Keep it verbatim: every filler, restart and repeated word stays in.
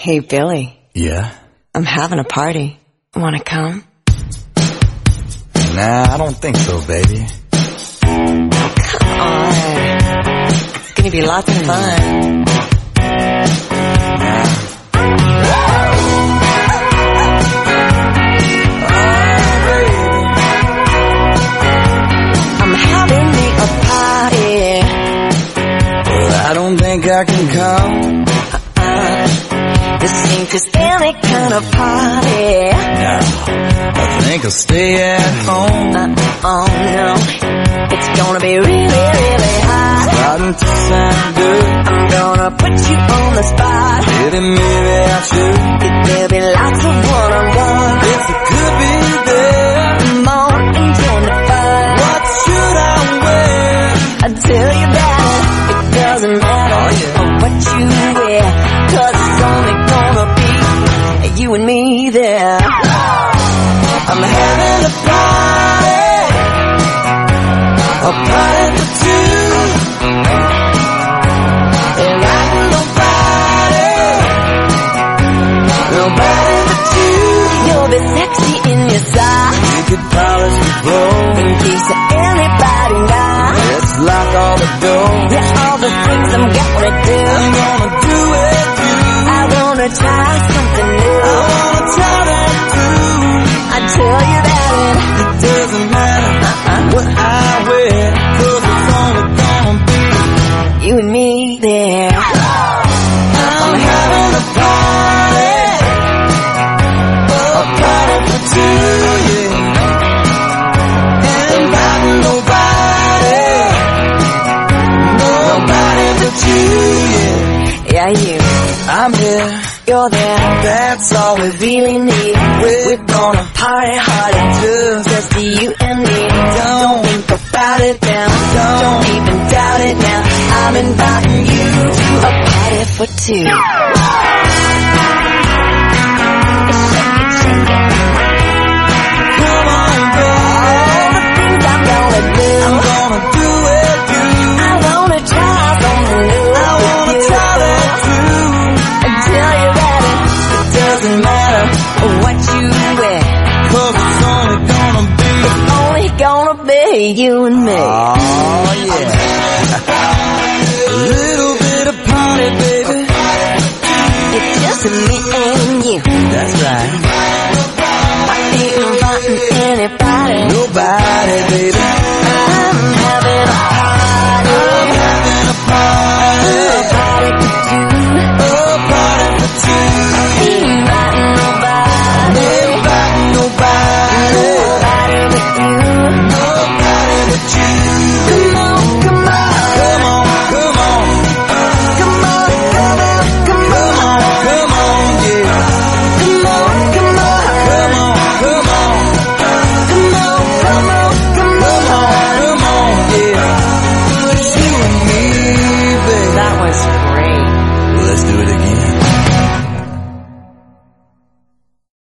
Hey, Billy. Yeah? I'm having a party. Wanna come? Nah, I don't think so, baby. Oh, come on. It's gonna be lots of fun. I'm having me a party. Well, I don't think I can come. This ain't just any kind of party. No, I think I'll stay at home. Uh, oh no, it's gonna be really, really hot. Starting to sound good. I'm gonna put you on the spot. Maybe, maybe I should. There'll be lots of one-on-one. If it could be there. More enjoying the fun. What should I wear? I tell you that it doesn't matter oh, yeah. what you wear, 'cause it's only gonna be you and me there. I'm having a party, a party for two, and I got nobody, nobody but you. You'll be sexy in your socks. You could polish the floor in case anybody knocks. Let's lock all the doors. Yeah, all the things I'm gonna do. I'm gonna do it too. I wanna try something new. I wanna try that too. I tell you that it, it doesn't matter uh-uh. what I wear, 'cause it's only gonna be you and me there. I'm having a party, a party for two, yeah. And I got nobody, nobody but you, yeah. Yeah, you. I'm here, you're there. That's all we really need. We're, We're gonna party hard and just, just you and me. Don't, don't think about it now. Don't, don't even doubt it now. I'm inviting you to a party for two. Come on, baby. All the things I'm gonna do. I'm gonna do it too. I wanna try something new. I wanna try that too. I tell you that it, it doesn't matter what you wear, 'cause it's only gonna be, it's only gonna be you and me. Oh yeah. A little bit of party, baby. It's just me and you. That's right. I ain't inviting anybody. Nobody, baby. I'm having a party.